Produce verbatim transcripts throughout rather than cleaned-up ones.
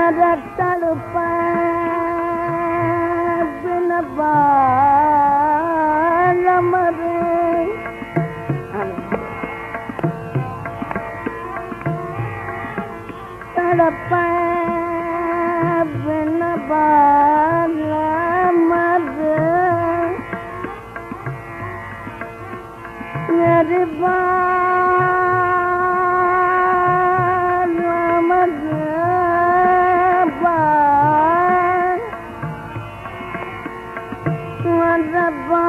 میرا تڑپے بن بال مرے تڑپے بن بال مرے میری بال مرے بال مرے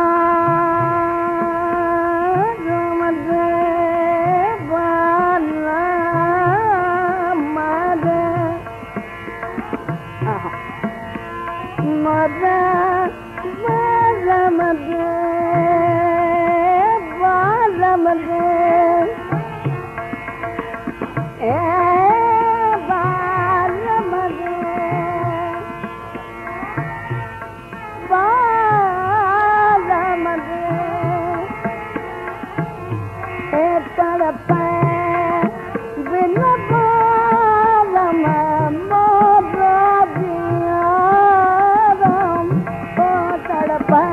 بال مرے بال مرے مرے بال مرے بال مرے اے بال مرے بال مرے اے تڑپے بن بال میں مولا دیا رام او تڑپے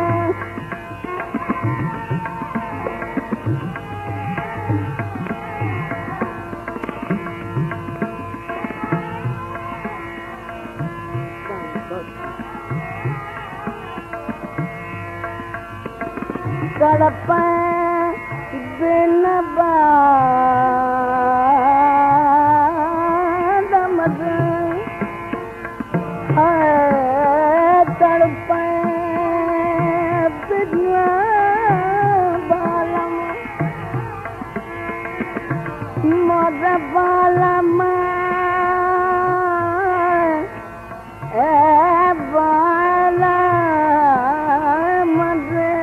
تڑپے بن بال مرے تڑپے بن بال مرے بال اے بال مرے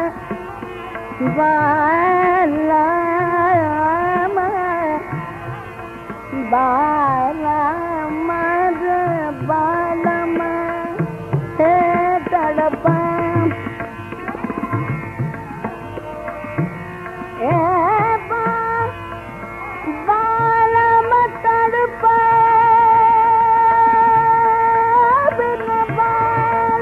بال بال مرے بال ہے تڑپے اے بال بال میں تڑپے بن بال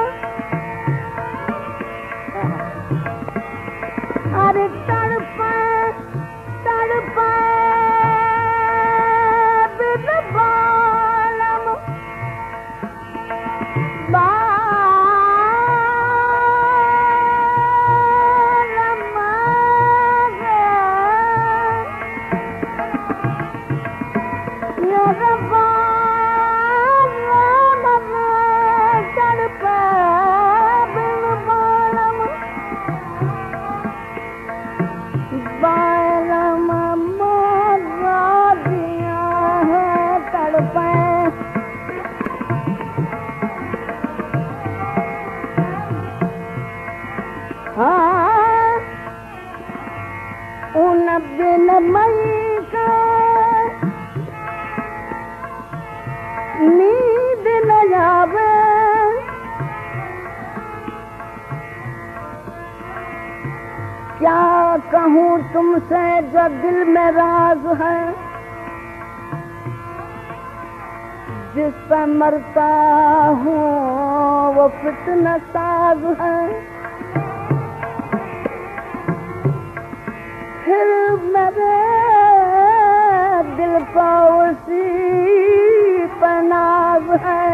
ارے تڑپے تڑپے بن بال بال مرے میرا بال مرے تڑپے بن بال بال مولا دیا ہے تڑپے ہاں ان بن مئی کا نیند نہ آوے کیا کہوں تم سے جو دل میں راز ہے جس پہ مرتا ہوں وہ فتنہ ساز ہے پھر میرے دل کو اسی پر ناز ہے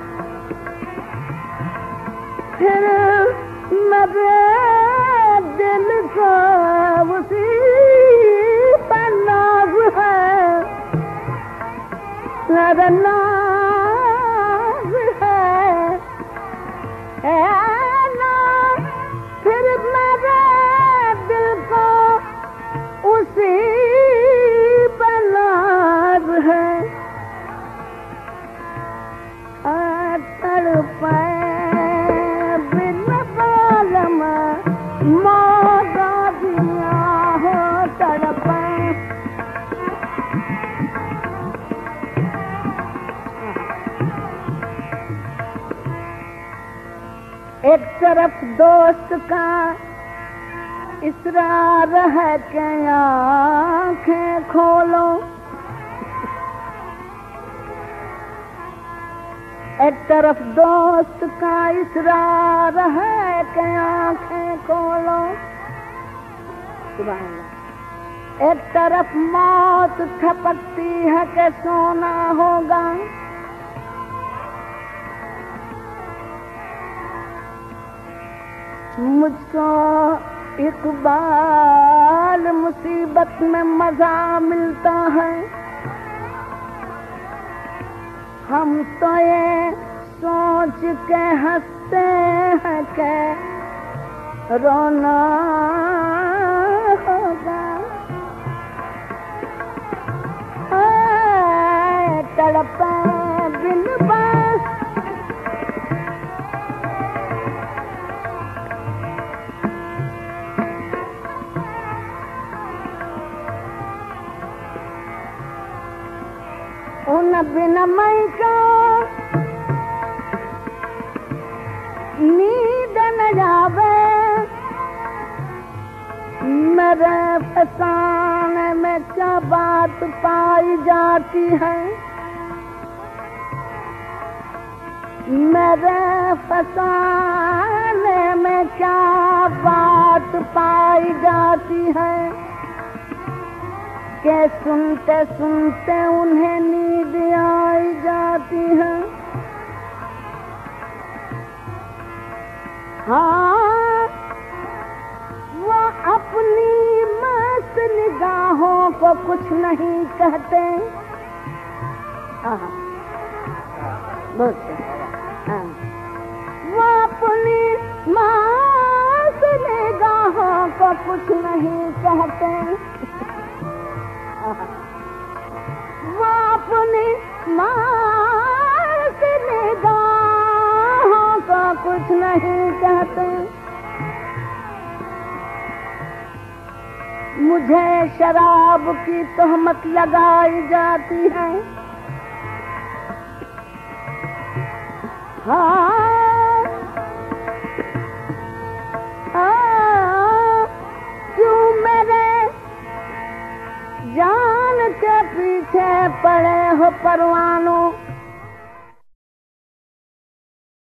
پھر میرے دل کو اسی پر ناز ہے میرا ناز ہے اے ناز پھر میرے دل کو اسی پر ناز ہے تڑپے بن بال مولا دیا ہو تڑپے ایک طرف دوست کا اصرار ہے کہ آنکھیں کھولو ایک طرف دوست کا اصرار ہے کہ آنکھیں کھولو، سبحان اللہ، ایک طرف موت تھپکتی ہے کہ سونا ہوگا، مجھ کو اقبال مصیبت میں مزہ ملتا ہے، ہم تو یہ سوچ کے ہنستے ہیں کہ رونا ہوگا، تڑپے بن بس ان بن مئی کا نیند نہ جاوے، میرے فسانے میں کیا بات پائی جاتی ہے، میرے فسانے میں کیا بات پائی جاتی ہے کہ سنتے سنتے انہیں نیند آئی جاتی ہے، ہاں وہ اپنی مست نگاہوں کو کچھ نہیں کہتے، ہاں وہ اپنی مست نگاہوں کو کچھ نہیں کہتے، وہ اپنی مست نگاہوں کو کچھ نہیں کہتے، مجھے شراب کی تہمت لگائی جاتی ہے، ہاں کیوں میرے جان کے پیچھے پڑے ہو پروانوں